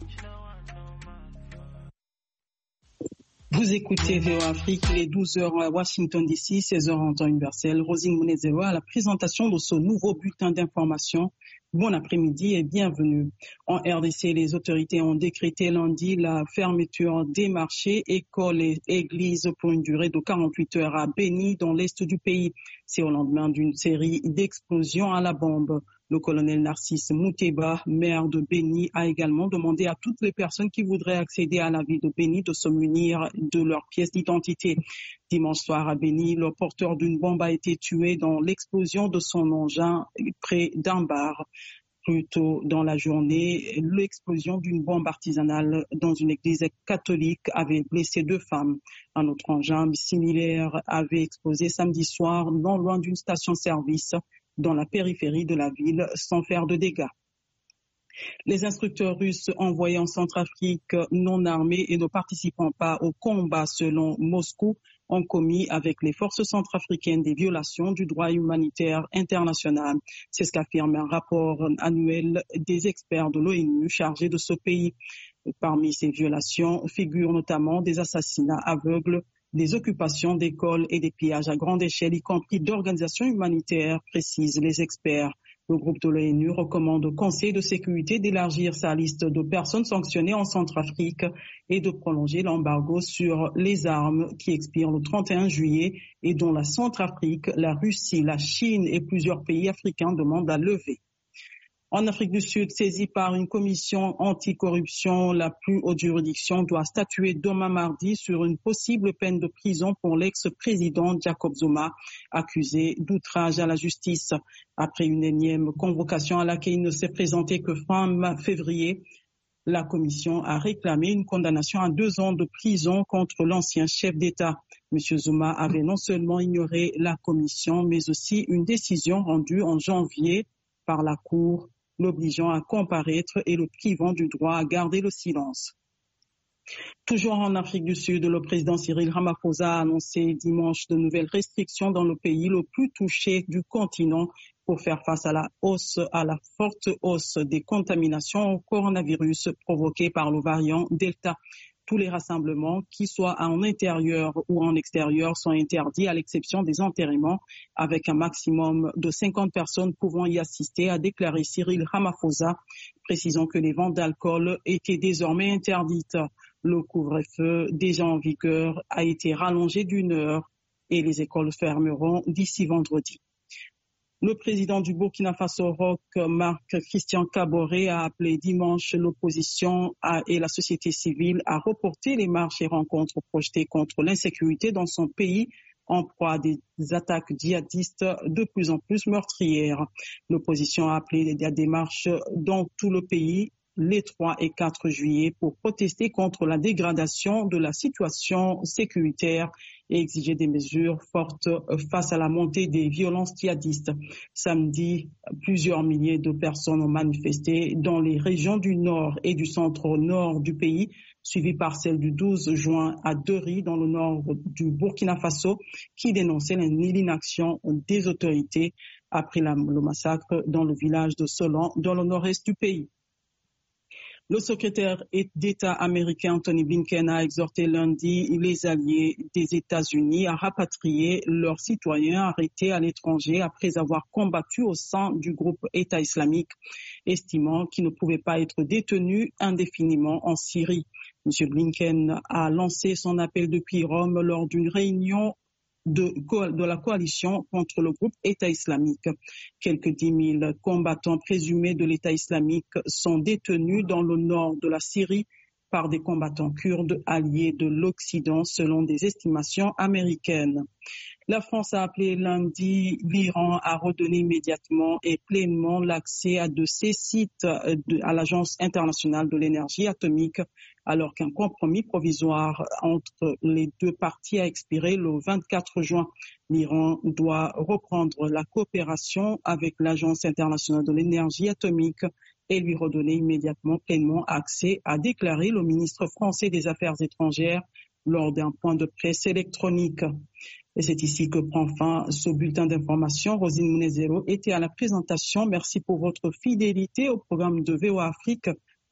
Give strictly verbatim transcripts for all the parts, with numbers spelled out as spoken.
Vous écoutez V O Afrique, il est douze heures à Washington D C, seize heures en temps universel. Rosine Mounezero à la présentation de ce nouveau bulletin d'information. Bon après-midi et bienvenue. En R D C, les autorités ont décrété lundi la fermeture des marchés, écoles et églises pour une durée de quarante-huit heures à Beni, dans l'est du pays. C'est au lendemain d'une série d'explosions à la bombe. Le colonel Narcisse Mouteba, maire de Beni, a également demandé à toutes les personnes qui voudraient accéder à la ville de Beni de se munir de leurs pièces d'identité. Dimanche soir à Beni, le porteur d'une bombe a été tué dans l'explosion de son engin près d'un bar. Plus tôt dans la journée, l'explosion d'une bombe artisanale dans une église catholique avait blessé deux femmes. Un autre engin similaire avait explosé samedi soir non loin d'une station-service dans la périphérie de la ville sans faire de dégâts. Les instructeurs russes envoyés en Centrafrique non armés et ne participant pas au combat selon Moscou ont commis avec les forces centrafricaines des violations du droit humanitaire international. C'est ce qu'affirme un rapport annuel des experts de l'ONU chargés de ce pays. Parmi ces violations figurent notamment des assassinats aveugles, des occupations d'écoles et des pillages à grande échelle, y compris d'organisations humanitaires, précisent les experts. Le groupe de l'ONU recommande au Conseil de sécurité d'élargir sa liste de personnes sanctionnées en Centrafrique et de prolonger l'embargo sur les armes qui expire le trente et un juillet et dont la Centrafrique, la Russie, la Chine et plusieurs pays africains demandent à lever. En Afrique du Sud, saisie par une commission anticorruption, la plus haute juridiction doit statuer demain mardi sur une possible peine de prison pour l'ex-président Jacob Zuma, accusé d'outrage à la justice. Après une énième convocation à laquelle il ne s'est présenté que fin février, la commission a réclamé une condamnation à deux ans de prison contre l'ancien chef d'État. M. Zuma avait non seulement ignoré la commission, mais aussi une décision rendue en janvier par la Cour l'obligeant à comparaître et le privant du droit à garder le silence. Toujours en Afrique du Sud, le président Cyril Ramaphosa a annoncé dimanche de nouvelles restrictions dans le pays le plus touché du continent pour faire face à la hausse, à la forte hausse des contaminations au coronavirus provoquées par le variant Delta. Tous les rassemblements, qu'ils soient en intérieur ou en extérieur, sont interdits à l'exception des enterrements, avec un maximum de cinquante personnes pouvant y assister, a déclaré Cyril Ramaphosa, précisant que les ventes d'alcool étaient désormais interdites. Le couvre-feu déjà en vigueur a été rallongé d'une heure et les écoles fermeront d'ici vendredi. Le président du Burkina Faso, Roch Marc Christian Kaboré, a appelé dimanche l'opposition et la société civile à reporter les marches et rencontres projetées contre l'insécurité dans son pays en proie à des attaques djihadistes de plus en plus meurtrières. L'opposition a appelé à des marches dans tout le pays les trois et quatre juillet pour protester contre la dégradation de la situation sécuritaire et exiger des mesures fortes face à la montée des violences djihadistes. Samedi, plusieurs milliers de personnes ont manifesté dans les régions du nord et du centre-nord du pays, suivies par celle du douze juin à Deri, dans le nord du Burkina Faso, qui dénonçait l'inaction des autorités après la, le massacre dans le village de Solan, dans le nord-est du pays. Le secrétaire d'État américain Tony Blinken a exhorté lundi les alliés des États-Unis à rapatrier leurs citoyens arrêtés à l'étranger après avoir combattu au sein du groupe État islamique, estimant qu'ils ne pouvaient pas être détenus indéfiniment en Syrie. M. Blinken a lancé son appel depuis Rome lors d'une réunion De, de la coalition contre le groupe État islamique. Quelques dix mille combattants présumés de l'État islamique sont détenus dans le nord de la Syrie par des combattants kurdes alliés de l'Occident selon des estimations américaines. La France a appelé lundi l'Iran à redonner immédiatement et pleinement l'accès à de ses sites de, à l'Agence internationale de l'énergie atomique, alors qu'un compromis provisoire entre les deux parties a expiré le vingt-quatre juin. L'Iran doit reprendre la coopération avec l'Agence internationale de l'énergie atomique et lui redonner immédiatement pleinement accès, a déclaré le ministre français des Affaires étrangères lors d'un point de presse électronique. Et c'est ici que prend fin ce bulletin d'information. Rosine Mounezero était à la présentation. Merci pour votre fidélité au programme de V O Afrique.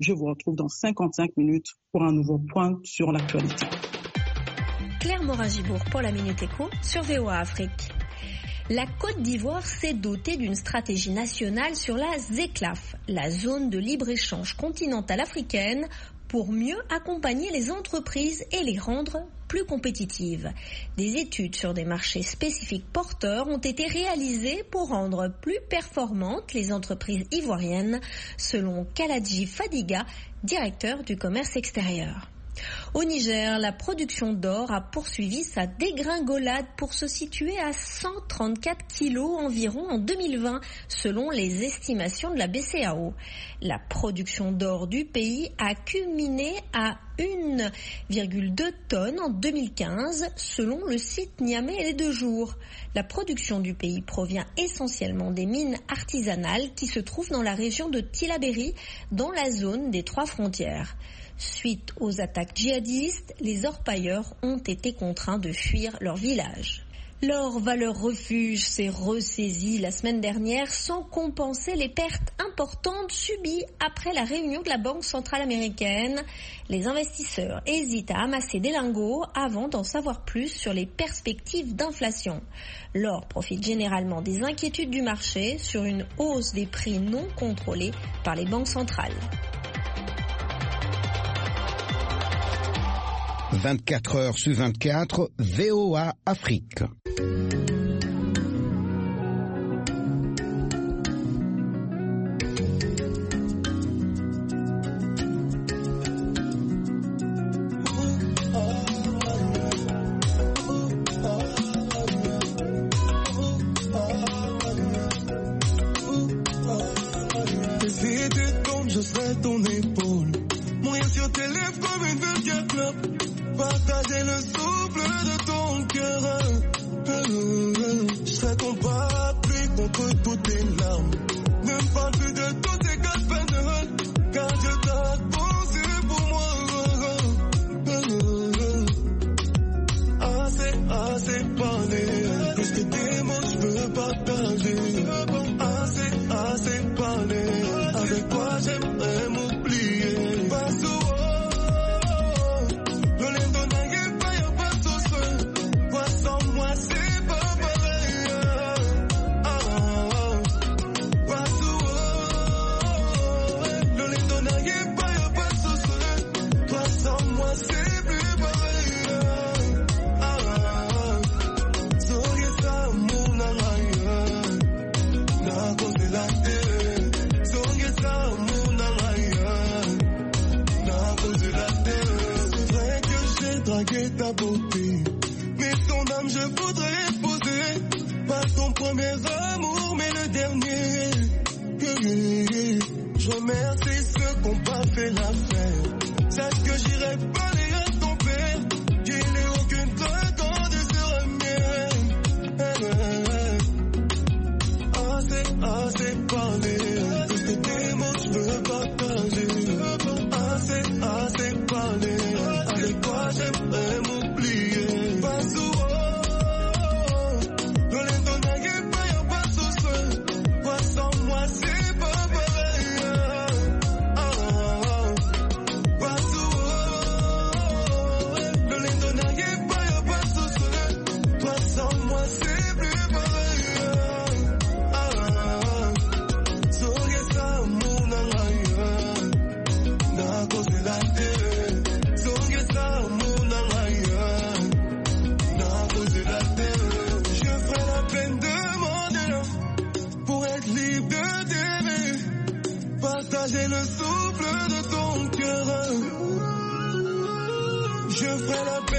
Je vous retrouve dans cinquante-cinq minutes pour un nouveau point sur l'actualité. Claire Morin-Gibourg pour la Minute Éco sur V O A Afrique. La Côte d'Ivoire s'est dotée d'une stratégie nationale sur la ZECLAF, la zone de libre-échange continentale africaine, pour mieux accompagner les entreprises et les rendre plus compétitives. Des études sur des marchés spécifiques porteurs ont été réalisées pour rendre plus performantes les entreprises ivoiriennes, selon Kaladji Fadiga, directeur du commerce extérieur. Au Niger, la production d'or a poursuivi sa dégringolade pour se situer à cent trente-quatre kilos environ en deux mille vingt, selon les estimations de la B C A O. La production d'or du pays a culminé à une virgule deux tonnes en deux mille quinze, selon le site Niamey et les deux jours. La production du pays provient essentiellement des mines artisanales qui se trouvent dans la région de Tillabéri, dans la zone des trois frontières. Suite aux attaques djihadistes, les orpailleurs ont été contraints de fuir leur village. Leur valeur refuge s'est ressaisie la semaine dernière sans compenser les pertes importantes subies après la réunion de la Banque centrale américaine. Les investisseurs hésitent à amasser des lingots avant d'en savoir plus sur les perspectives d'inflation. L'or profite généralement des inquiétudes du marché sur une hausse des prix non contrôlés par les banques centrales. vingt-quatre heures sur vingt-quatre, V O A Afrique. Si tu tombes, je serai ton épaule. Mourir sur tes lèvres comme une vulgaire clope. Partager le souffle de ton cœur. Je serai ton parapluie contre toutes tes larmes. Ne me parle plus de toutes ces gosses peines, car je t'ai pensé pour moi. Assez, assez parlé. Plus que tes mots, je veux partager. Assez, assez parlé. Avec toi, j'aimerais m'oublier. Pas souvent. Ta beauté, mais ton âme je voudrais épouser. Pas ton premier amour, mais le dernier. Je remercie ceux qui n'ont pas fait l'affaire. Sache que j'irai parler à ton père, qu'il n'ait aucune crainte de se remettre. Assez, assez parlé. Plus que tes mots, je veux partager. Assez, assez parlé. Avec toi, j'aimerais m'oublier. Pas souvent. Dans les temps n'a pas y'a pas de souci. Toi sans moi, c'est pas pareil. Ah, ah, pas souvent. Dans les temps n'a pas y'a pas de souci. Toi sans moi, c'est plus pareil. Ah, ah, soyez ça, mon aïe. N'a causé la terre. Partager le souffle de ton cœur. Je ferai la